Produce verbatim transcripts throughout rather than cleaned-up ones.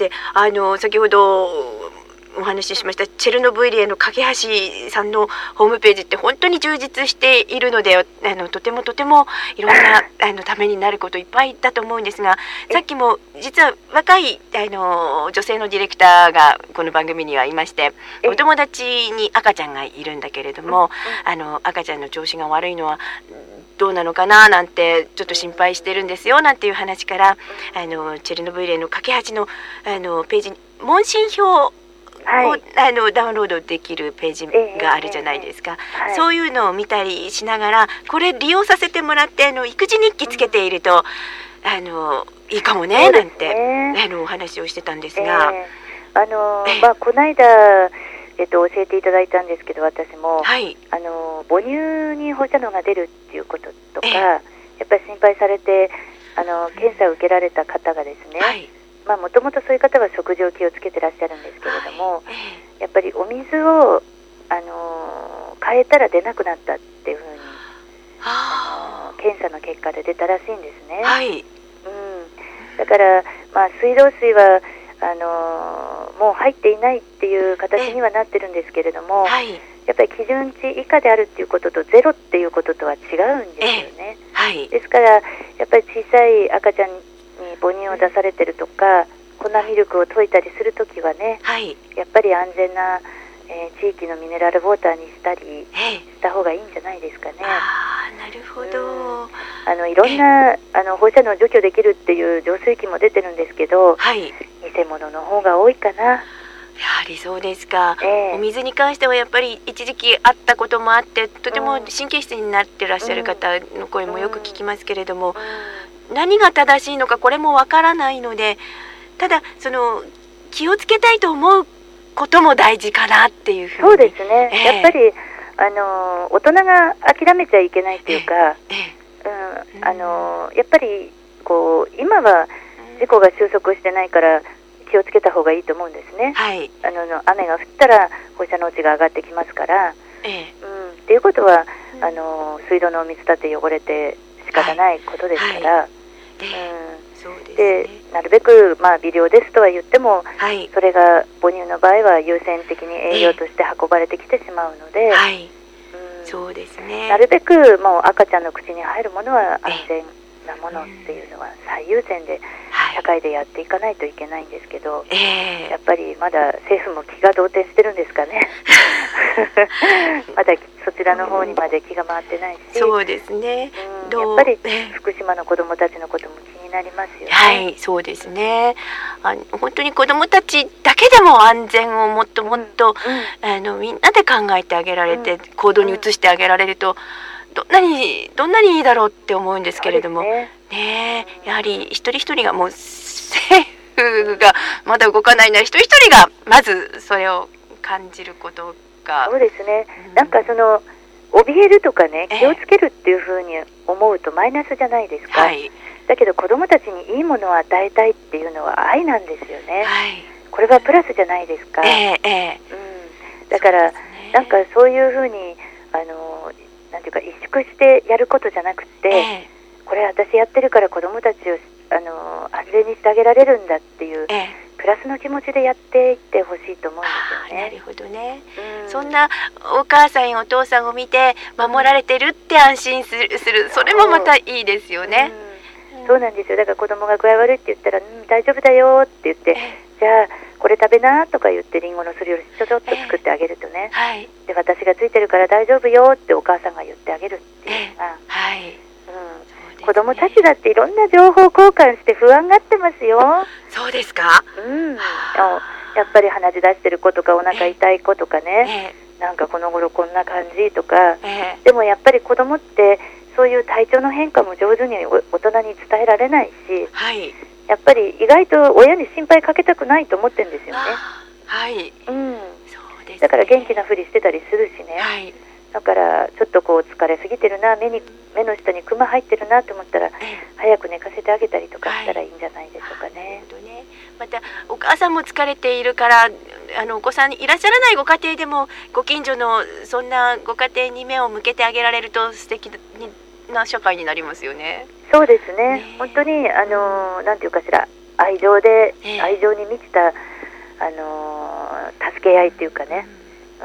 してあの先ほどお話ししましたチェルノブイリへの架け橋さんのホームページって本当に充実しているので、あのとてもとてもいろんなあのためになることいっぱいだと思うんですが、さっきも実は若いあの女性のディレクターがこの番組にはいまして、お友達に赤ちゃんがいるんだけれども、あの赤ちゃんの調子が悪いのはどうなのかななんてちょっと心配してるんですよなんていう話から、あのチェルノブイリへの架け橋のあのページに問診票はい、 あのダウンロードできるページがあるじゃないですか、えーはい、そういうのを見たりしながらこれ利用させてもらってあの育児日記つけていると、うん、あのいいかもねなんて、ね、あのお話をしてたんですが、 えーあのーまあ、この間、えっと、教えていただいたんですけど私も、はい、あの母乳に放射能が出るっていうこととか、えー、やっぱり心配されてあの検査を受けられた方がですね、はい、まあもともとそういう方は食事を気をつけてらっしゃるんですけれども、はい、やっぱりお水を、あのー、変えたら出なくなったっていうふうに、あのー、検査の結果で出たらしいんですね、はい、うん、だから、まあ、水道水はあのー、もう入っていないっていう形にはなってるんですけれども、はい、やっぱり基準値以下であるっていうこととゼロっていうこととは違うんですよね、はい、ですからやっぱり小さい赤ちゃんに母乳を出されてるとか粉ミルクを溶いたりするときはね、はい、やっぱり安全な、えー、地域のミネラルウォーターにしたりした方がいいんじゃないですかね。 あー、なるほど、 うん、あのいろんなあの放射能を除去できるっていう浄水器も出てるんですけど、はい、偽物の方が多いかな。 やはりそうですか、えー、お水に関してはやっぱり一時期あったこともあってとても神経質になってらっしゃる方の声もよく聞きますけれども、うんうん、何が正しいのかこれもわからないので、ただその気をつけたいと思うことも大事かなっていうふうに。 そうですね、えー、やっぱりあの大人が諦めちゃいけないっていうか、えーうん、あのやっぱりこう今は事故が収束してないから気をつけた方がいいと思うんですね、はい、あの雨が降ったら放射能値が上がってきますから、えーうん、っていうことは、うん、あの水道のお水だって汚れて仕方ないことですから、はいはい、うん、でなるべく、まあ、微量ですとは言っても、はい、それが母乳の場合は優先的に栄養として運ばれてきてしまうので、はい、うん、 そうですね、 なるべくもう赤ちゃんの口に入るものは安全なものっていうのは最優先で社会でやっていかないといけないんですけど、えー、やっぱりまだ政府も気が動転してるんですかねまだそちらの方にまで気が回ってないし、 そうですね、 うん、やっぱり福島の子どもたちのことも気になりますよね。 はい、そうですね、あの本当に子どもたちだけでも安全をもっともっと、うんうん、あのみんなで考えてあげられて、うん、行動に移してあげられるとどんなにどんなにいいだろうって思うんですけれども、ねね、やはり一人一人がもう政府がまだ動かないなら一人一人がまずそれを感じることが。 そうですね、うん、なんかその怯えるとかね気をつけるっていうふうに思うとマイナスじゃないですか、はい、だけど子どもたちにいいものを与えたいっていうのは愛なんですよね、はい、これはプラスじゃないですか、えーえーうん、だから、ね、なんかそういうふうにあのなんていうか萎縮してやることじゃなくて、えー、これ私やってるから子どもたちをあの安全にしてあげられるんだっていう、えー、プラスの気持ちでやっていってほしいと思うんですよね。 なるほどね、うん、そんなお母さんやお父さんを見て守られてるって安心する、するそれもまたいいですよね、 うんうん、そうなんですよ。だから子供が具合悪いって言ったら、うん、大丈夫だよって言って、えー、じゃあこれ食べなとか言ってリンゴのすりおろしちょちょっと作ってあげるとね、えーはい、で私がついてるから大丈夫よってお母さんが言ってあげるっていうのが、えーはい、うん、子供たちだっていろんな情報交換して不安がってますよ。 そうですか、 うん、やっぱり鼻血出してる子とかお腹痛い子とかね、えー、なんかこの頃こんな感じとか、えー、でもやっぱり子供ってそういう体調の変化も上手に大人に伝えられないし、はい、やっぱり意外と親に心配かけたくないと思ってるんですよね。はい、うん、そうですね、だから元気なふりしてたりするしね、はい、だからちょっとこう疲れすぎてるな、目に目の下にクマ入ってるなと思ったら、早く寝かせてあげたりとかしたらいいんじゃないでしょうかね。 はい、ね、またお母さんも疲れているからあのお子さんいらっしゃらないご家庭でもご近所のそんなご家庭に目を向けてあげられると素敵な社会になりますよね。 そうですね、ね、本当にあのなんていうかしら、 愛情で、 えー、 愛情に満ちた、あのー、助け合いっていうかね、うん、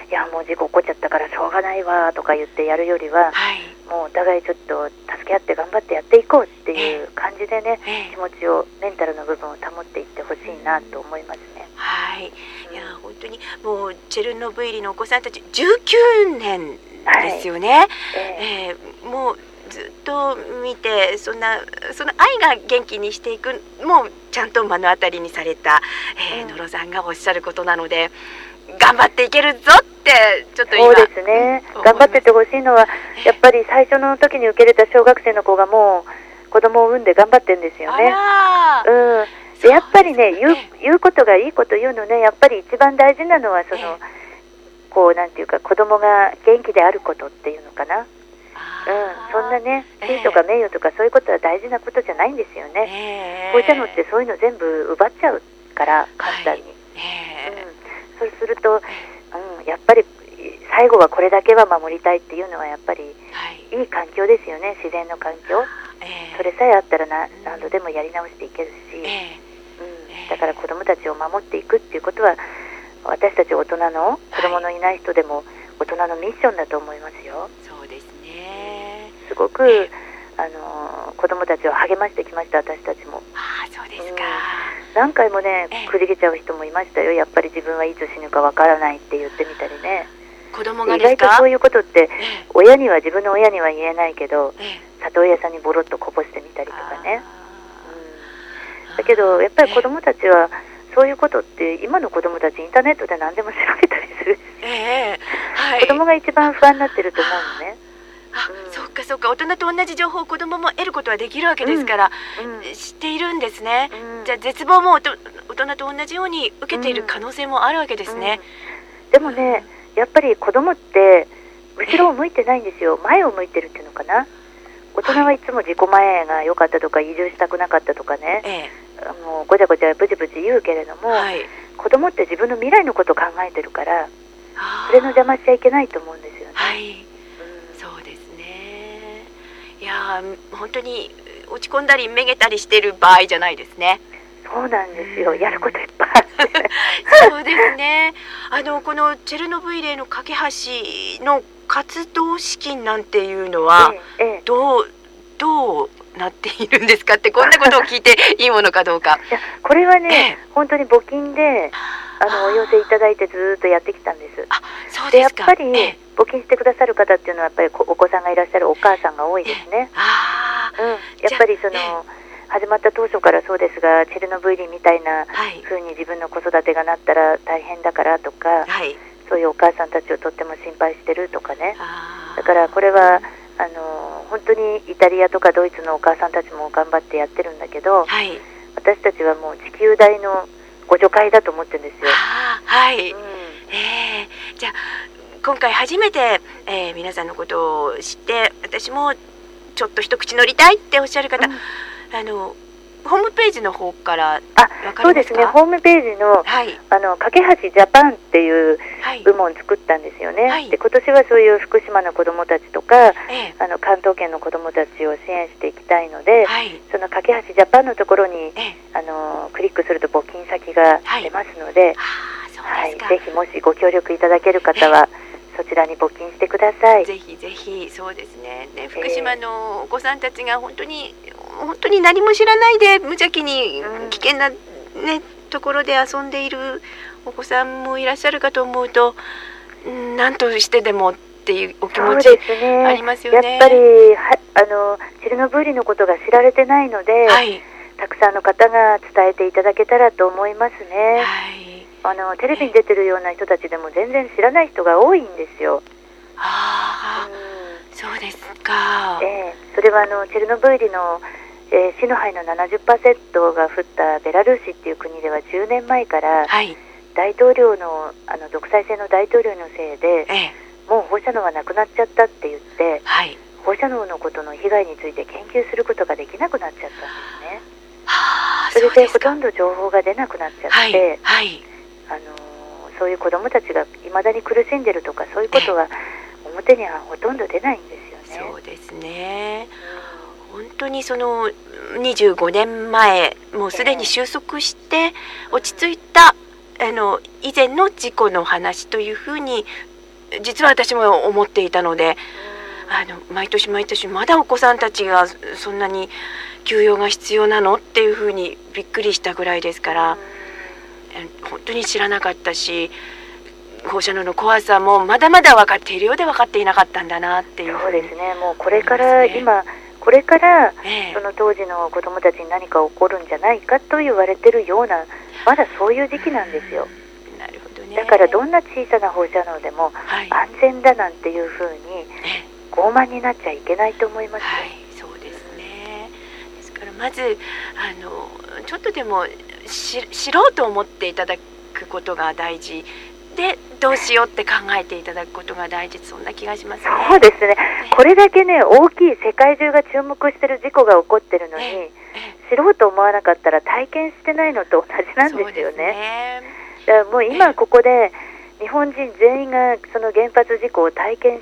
いやもう事故起こっちゃったからしょうがないわとか言ってやるよりは、 はい、 もうお互いちょっと助け合って頑張ってやっていこうっていう感じでね、 えー、 気持ちをメンタルの部分を保っていってほしいなと思いますね。 はい、いや本当にもうチェルノブイリのお子さんたちじゅうきゅうねんですよね、はい、えーえー、もうずっと見てそんなその愛が元気にしていくもうちゃんと目の当たりにされた、えー、野呂さんがおっしゃることなので、頑張っていけるぞってちょっと今そうですね、頑張ってってほしいのはやっぱり最初の時に受け入れた小学生の子がもう子供を産んで頑張ってるんですよね。うんでやっぱりね、言う、言うことがいいこと言うのね、やっぱり一番大事なのはその、こうなんていうか子供が元気であることっていうのかな。うん、そんなね、地位とか名誉とかそういうことは大事なことじゃないんですよね。放射能ってそういうの全部奪っちゃうから簡単に。はい、うん、そうすると、うん、やっぱり最後はこれだけは守りたいっていうのはやっぱり、はい、いい環境ですよね、自然の環境。それさえあったらな何度でもやり直していけるし。うん、だから子どもたちを守っていくっていうことは私たち大人の子どものいない人でも大人のミッションだと思いますよ。 そうですね、 すごくあの子どもたちを励ましてきました、私たちも。 あ、そうですか、 うん、何回もねくじけちゃう人もいましたよ。やっぱり自分はいつ死ぬかわからないって言ってみたりね。 子供がですか？ 意外とそういうことって親には自分の親には言えないけど里親さんにボロッとこぼしてみたりとかね。だけどやっぱり子どもたちはそういうことって今の子どもたちインターネットで何でも調べたりするし、 えーはい、 子どもが一番不安になってると思うのね。 あ、うん、そっかそっか、大人と同じ情報を子どもも得ることはできるわけですから、うんうん、知っているんですね、うん、じゃあ絶望も大人と同じように受けている可能性もあるわけですね、 うんうん、でもねやっぱり子どもって後ろを向いてないんですよ。前を向いてるっていうのかな。大人はいつも自己前が良かったとか移住したくなかったとかね、ええ、あのごちゃごちゃブチブチ言うけれども、はい、子供って自分の未来のことを考えてるからそれの邪魔しちゃいけないと思うんですよね。 はい、うん、そうですね。いや本当に落ち込んだりめげたりしてる場合じゃないですね。 そうなんですよ、やることいっぱいあってそうですね。あのこのチェルノブイリの架け橋の活動資金なんていうのは、ええ、どうどうなっているんですかって、こんなことを聞いていいものかどうか。 いやこれはね、ええ、本当に募金であのお寄せいただいてずっとやってきたんです。 あ、そうですか。 でやっぱり、ええ、募金してくださる方っていうのはやっぱりお子さんがいらっしゃるお母さんが多いですね。ええ、あ、うん、やっぱりその始まった当初からそうですが、チェルノブイリみたいな風に自分の子育てがなったら大変だからとか、はい、そういうお母さんたちをとっても心配してるとかね。だからこれはあの本当にイタリアとかドイツのお母さんたちも頑張ってやってるんだけど、はい、私たちはもう地球大のご助会だと思ってるんですよ。 はい、うん、えー、じゃあ今回初めて、えー、皆さんのことを知って私もちょっと一口乗りたいっておっしゃる方、うん、あのホームページの方から分かりますか？ そうですね、ホームページの、はい、あの架け橋ジャパンっていう部門を作ったんですよね、はい、で今年はそういう福島の子どもたちとか、ええ、あの関東圏の子どもたちを支援していきたいので、はい、その架け橋ジャパンのところに、ええ、あのクリックすると募金先が出ますので、はい、ぜひもしご協力いただける方は、そちらに募金してください。 ぜひぜひ。そうですね。で福島のお子さんたちが本当に本当に何も知らないで無邪気に危険な、ね、うん、ところで遊んでいるお子さんもいらっしゃるかと思うと、何としてでもっていうお気持ちありますよね。 やっぱりはあのチェルノブイリのことが知られてないので、はい、たくさんの方が伝えていただけたらと思いますね。はい、あのテレビに出てるような人たちでも全然知らない人が多いんですよ。 あ、うん、そうですか。 えー、それはあのチェルノブイリの、えー、死の灰の ななじゅっパーセント が降ったベラルーシっていう国ではじゅうねんまえから、はい、大統領の、あの独裁制の大統領のせいで、えー、もう放射能はなくなっちゃったって言って、はい、放射能のことの被害について研究することができなくなっちゃったんですね。はあ、それでほとんど情報が出なくなっちゃって、はいはい、あのー、そういう子どもたちがいまだに苦しんでるとかそういうことは表にはほとんど出ないんですよね。 そうですね、 本当にそのにじゅうごねんまえもうすでに収束して落ち着いたあの以前の事故の話というふうに実は私も思っていたので、あの毎年毎年まだお子さんたちがそんなに休養が必要なのっていうふうにびっくりしたぐらいですから、本当に知らなかったし、放射能の怖さもまだまだ分かっているようで分かっていなかったんだなっていう。 そうですね。もうこれから今これから、ええ、その当時の子どもたちに何か起こるんじゃないかと言われてるような、まだそういう時期なんですよ。 なるほどね。 だからどんな小さな放射能でも安全だなんていうふうに傲慢になっちゃいけないと思います、ね。 はい、そうですね。ですからまずあのちょっとでもし知ろうと思っていただくことが大事で、どうしようって考えていただくことが大事、そんな気がしますね。 そうですね。これだけね、大きい世界中が注目してる事故が起こってるのに、ええ、知ろうと思わなかったら体験してないのと同じなんですよね。ね、だからもう今ここで日本人全員がその原発事故を体験して、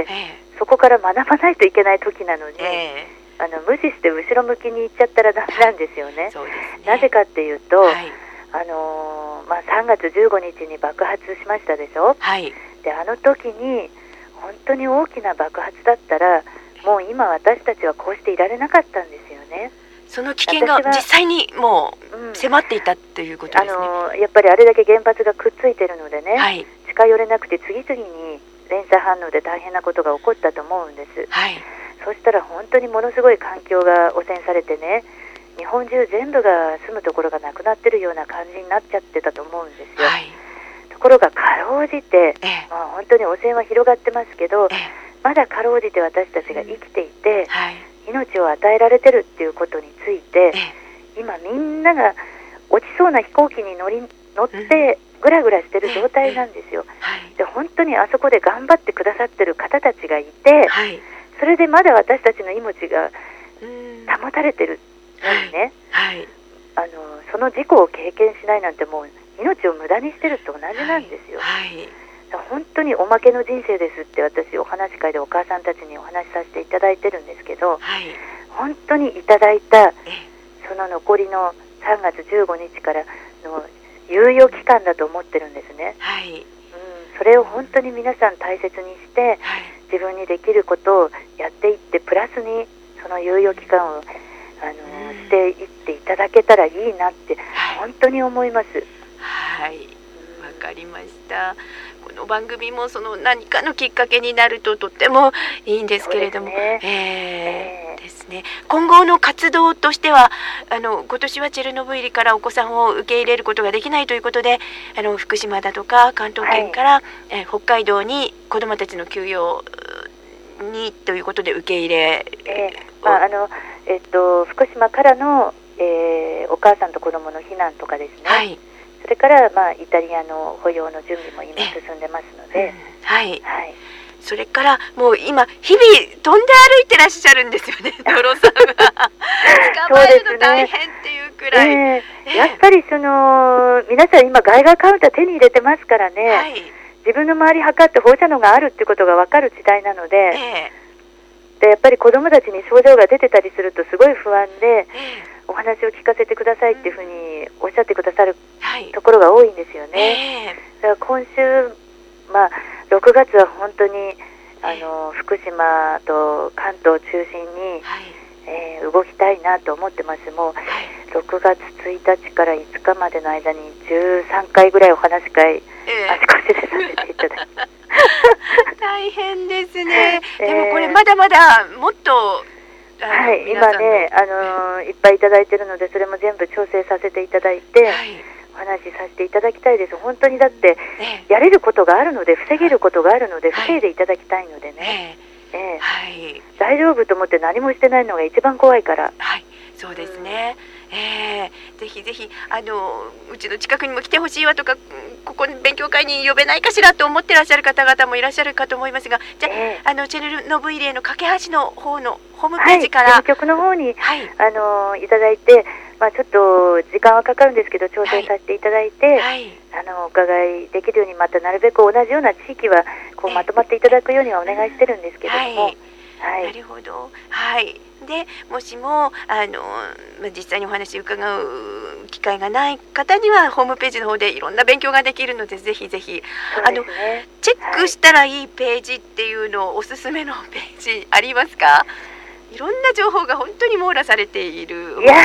え、そこから学ばないといけない時なのに、え、あの無視して後ろ向きに行っちゃったらダメなんですよね。そうですね。なぜかっていうと、はい、あのーまあ、さんがつじゅうごにちに爆発しましたでしょ、はい、であの時に本当に大きな爆発だったらもう今私たちはこうしていられなかったんですよね。 その危険が実際にもう迫っていたということですね、うん、 あのー、やっぱりあれだけ原発がくっついてるのでね、はい、近寄れなくて次々に連鎖反応で大変なことが起こったと思うんです、はい、そしたら本当にものすごい環境が汚染されてね、日本中全部が住むところがなくなってるような感じになっちゃってたと思うんですよ、はい、ところがかろうじて、ええ、まあ、本当に汚染は広がってますけど、ええ、まだかろうじて私たちが生きていて、うん、はい、命を与えられてるっていうことについて、ええ、今みんなが落ちそうな飛行機に乗り乗ってぐらぐらしてる状態なんですよ、ええ、はい、で本当にあそこで頑張ってくださってる方たちがいて、はい、それでまだ私たちの命が保たれてるね、はいはい、あのその事故を経験しないなんてもう命を無駄にしてると同じなんですよ、はいはい、本当におまけの人生ですって私お話し会でお母さんたちにお話しさせていただいてるんですけど、はい、本当にいただいたその残りのさんがつじゅうごにちからの猶予期間だと思ってるんですね、はい、うん、それを本当に皆さん大切にして、はい、自分にできることをやっていって、プラスにその猶予期間をあのしていっていただけたらいいなって本当に思います。 はい、わかりました。この番組もその何かのきっかけになるととってもいいんですけれども、ね、えーえー、ですね。今後の活動としてはあの今年はチェルノブイリからお子さんを受け入れることができないということで、あの福島だとか関東圏から、はい、えー、北海道に子どもたちの休養にということで受け入れ、 えーまああのえっと、福島からの、えー、お母さんと子供の避難とかですね、はい、それから、まあ、イタリアの保養の準備も今進んでますので、うん、 はい、はい、それからもう今日々飛んで歩いてらっしゃるんですよね、ドロさんが捕まえるの大変っていうくらい、 えーえー、やっぱりその皆さん今ガイガーカウンター手に入れてますからね、はい、自分の周り測って放射能があるってことが分かる時代なので、えーでやっぱり子どもたちに症状が出てたりするとすごい不安で、お話を聞かせてくださいっていうふうにおっしゃってくださるところが多いんですよね、だから今週、まあ、ろくがつは本当にあの福島と関東を中心に、えー、動きたいなと思ってます。もうろくがつついたちからいつかまでの間にじゅうさんかいぐらいお話し会、えー、あちこちでさせていただいて大変ですね、えー、でもこれまだまだもっとはい、今ね、あのー、いっぱいいただいているのでそれも全部調整させていただいて、はい、お話しさせていただきたいです。本当にだってやれることがあるので、防げることがあるので、はい、防いでいただきたいのでね、えーえーはい、大丈夫と思って何もしてないのが一番怖いから、 はい、そうですね、うん、えー、ぜひぜひあのうちの近くにも来てほしいわとか、ここに勉強会に呼べないかしらと思ってらっしゃる方々もいらっしゃるかと思いますが、じゃあ、えー、あのチェルノブイリへの架け橋の方のホームページから、 はい、局の方に、はい、あのいただいて、まあ、ちょっと時間はかかるんですけど調整させていただいて、はい、あのお伺いできるように、またなるべく同じような地域はこうまとまっていただくようにはお願いしてるんですけれども、はいはい、なるほど、はい、 でもしもあの実際にお話を伺う機会がない方にはホームページの方でいろんな勉強ができるので、ぜひぜひ、ね、あのチェックしたらいいページっていうのをおすすめのページありますか？いろんな情報が本当に網羅されている。いや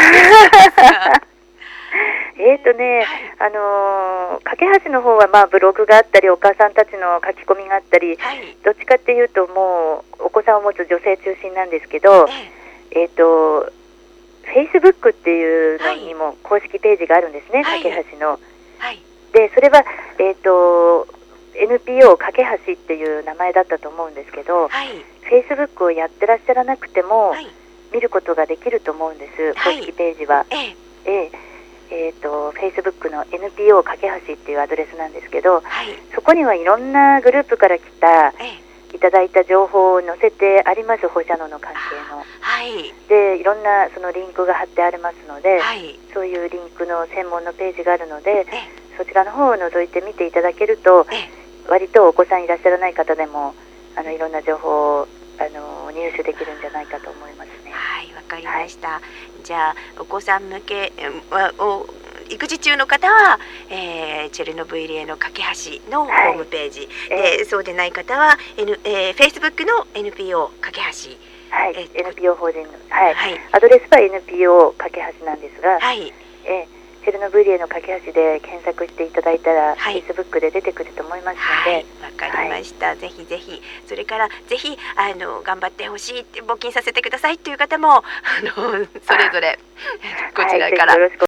えーとね、はい、あのー、架け橋の方はまあブログがあったりお母さんたちの書き込みがあったり、はい、どっちかっていうともうお子さんを持つ女性中心なんですけど、えーとフェイスブックっていうのにも公式ページがあるんですね、架け橋の、はい、でそれは、えーと エヌピーオー 架け橋っていう名前だったと思うんですけど、はい、フェイスブックをやってらっしゃらなくても、はい、見ることができると思うんです、公式ページは、はい、えええーと、Facebook の エヌピーオー 架け橋っていうアドレスなんですけど、はい、そこにはいろんなグループから来た、いただいた情報を載せてあります、放射能の関係の、はい、でいろんなそのリンクが貼ってありますので、はい、そういうリンクの専門のページがあるので、そちらの方を覗いて見ていただけると、割とお子さんいらっしゃらない方でもあのいろんな情報をあの入手できるんじゃないかと思いますね。 はい、わかりました、はい、じゃあお子さん向けを育児中の方は、えー、チェルノブイリへの架け橋のホームページ、はい、でそうでない方は、N えー、Facebook の エヌピーオー 架け橋、 はいえー、エヌピーオー 法人の、はいはい、アドレスは エヌピーオー 架け橋なんですが、はいえーチェルノブイリへの架け橋で検索していただいたら、はい、Facebook で出てくると思いますので、 わ、はい、かりました、はい、ぜひぜひそれからぜひあの頑張ってほしいって募金させてくださいという方もあのそれぞれこちらから、はい、よろしく